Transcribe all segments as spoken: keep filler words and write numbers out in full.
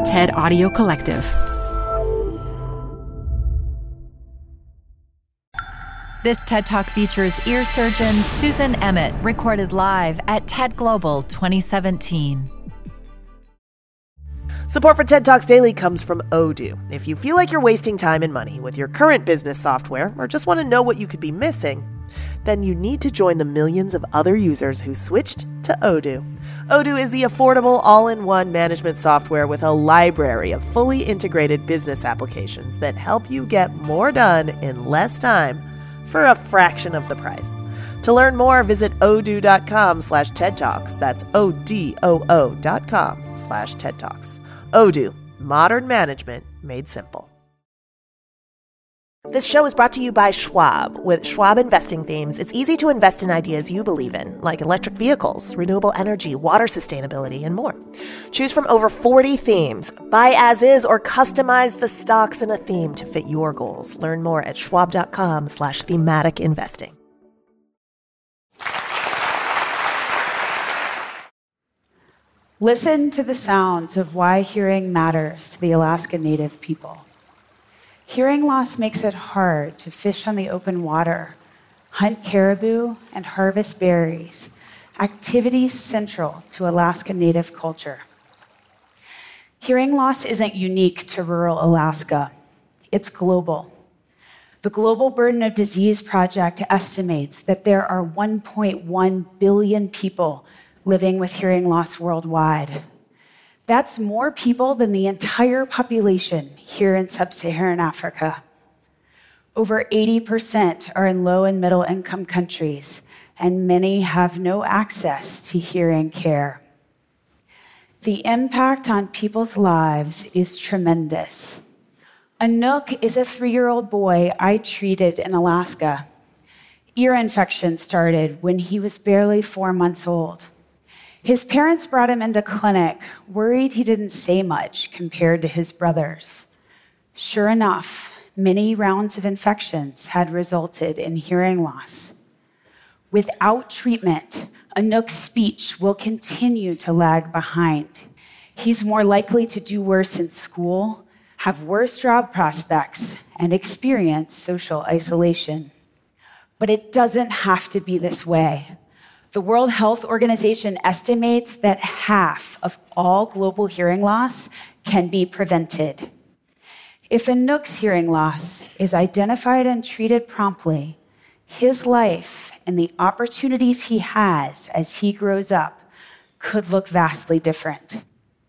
TED Audio Collective. This TED Talk features ear surgeon Susan Emmett, recorded live at TED Global twenty seventeen. Support for TED Talks Daily comes from Odoo. If you feel like you're wasting time and money with your current business software, or just want to know what you could be missing, then you need to join the millions of other users who switched to Odoo. Odoo is the affordable all-in-one management software with a library of fully integrated business applications that help you get more done in less time for a fraction of the price. To learn more, visit odoo.com slash TED Talks. That's O-D-O-O dot com slash TED Talks. Odoo, modern management made simple. This show is brought to you by Schwab. With Schwab investing themes, it's easy to invest in ideas you believe in, like electric vehicles, renewable energy, water sustainability, and more. Choose from over forty themes. Buy as is or customize the stocks in a theme to fit your goals. Learn more at schwab.com slash thematic investing. Listen to the sounds of why hearing matters to the Alaska Native people. Hearing loss makes it hard to fish on the open water, hunt caribou, and harvest berries, activities central to Alaska Native culture. Hearing loss isn't unique to rural Alaska. It's global. The Global Burden of Disease Project estimates that there are one point one billion people living with hearing loss worldwide. That's more people than the entire population here in sub-Saharan Africa. Over eighty percent are in low and middle income countries, and many have no access to hearing care. The impact on people's lives is tremendous. Anook is a three-year-old boy I treated in Alaska. Ear infection started when he was barely four months old. His parents brought him into clinic, worried he didn't say much compared to his brothers. Sure enough, many rounds of infections had resulted in hearing loss. Without treatment, Anook's speech will continue to lag behind. He's more likely to do worse in school, have worse job prospects, and experience social isolation. But it doesn't have to be this way. The World Health Organization estimates that half of all global hearing loss can be prevented. If Anook's hearing loss is identified and treated promptly, his life and the opportunities he has as he grows up could look vastly different.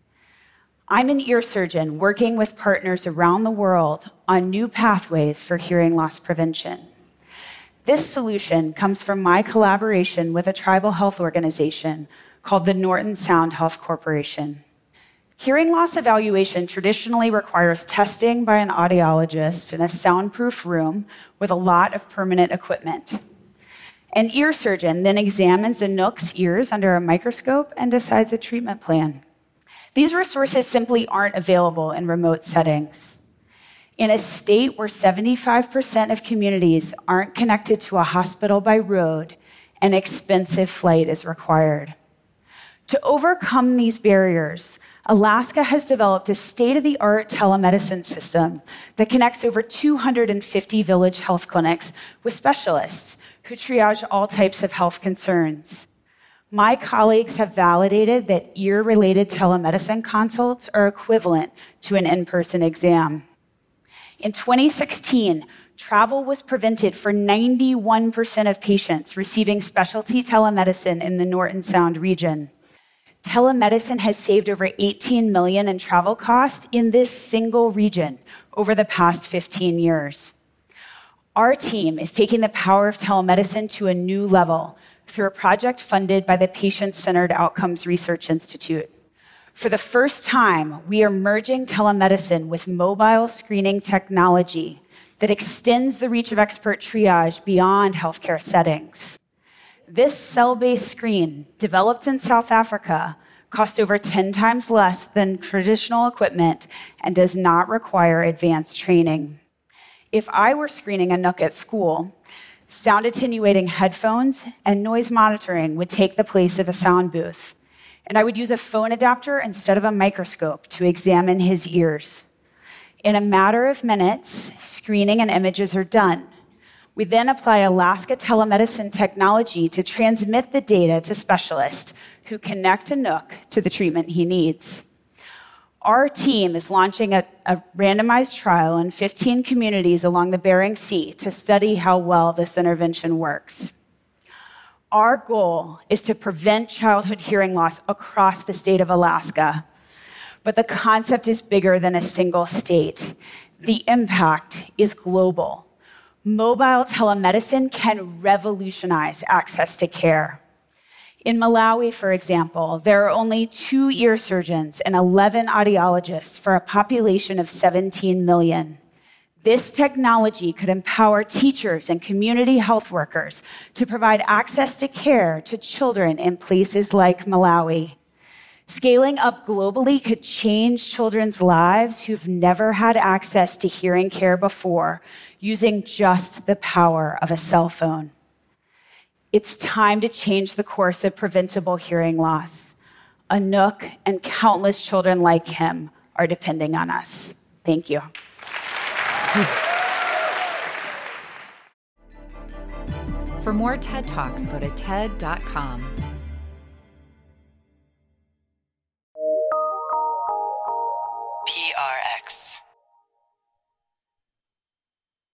I'm an ear surgeon working with partners around the world on new pathways for hearing loss prevention. This solution comes from my collaboration with a tribal health organization called the Norton Sound Health Corporation. Hearing loss evaluation traditionally requires testing by an audiologist in a soundproof room with a lot of permanent equipment. An ear surgeon then examines Anook's ears under a microscope and decides a treatment plan. These resources simply aren't available in remote settings. In a state where seventy-five percent of communities aren't connected to a hospital by road, an expensive flight is required. To overcome these barriers, Alaska has developed a state-of-the-art telemedicine system that connects over two hundred fifty village health clinics with specialists who triage all types of health concerns. My colleagues have validated that ear-related telemedicine consults are equivalent to an in-person exam. In twenty sixteen, travel was prevented for ninety-one percent of patients receiving specialty telemedicine in the Norton Sound region. Telemedicine has saved over eighteen million dollars in travel costs in this single region over the past fifteen years. Our team is taking the power of telemedicine to a new level through a project funded by the Patient-Centered Outcomes Research Institute. For the first time, we are merging telemedicine with mobile screening technology that extends the reach of expert triage beyond healthcare settings. This cell-based screen, developed in South Africa, costs over ten times less than traditional equipment and does not require advanced training. If I were screening Anook at school, sound attenuating headphones and noise monitoring would take the place of a sound booth. And I would use a phone adapter instead of a microscope to examine his ears. In a matter of minutes, screening and images are done. We then apply Alaska telemedicine technology to transmit the data to specialists who connect Anouk to the treatment he needs. Our team is launching a, a randomized trial in fifteen communities along the Bering Sea to study how well this intervention works. Our goal is to prevent childhood hearing loss across the state of Alaska. But the concept is bigger than a single state. The impact is global. Mobile telemedicine can revolutionize access to care. In Malawi, for example, there are only two ear surgeons and eleven audiologists for a population of seventeen million. This technology could empower teachers and community health workers to provide access to care to children in places like Malawi. Scaling up globally could change children's lives who've never had access to hearing care before, using just the power of a cell phone. It's time to change the course of preventable hearing loss. Anouk and countless children like him are depending on us. Thank you. For more TED Talks, go to T E D dot com.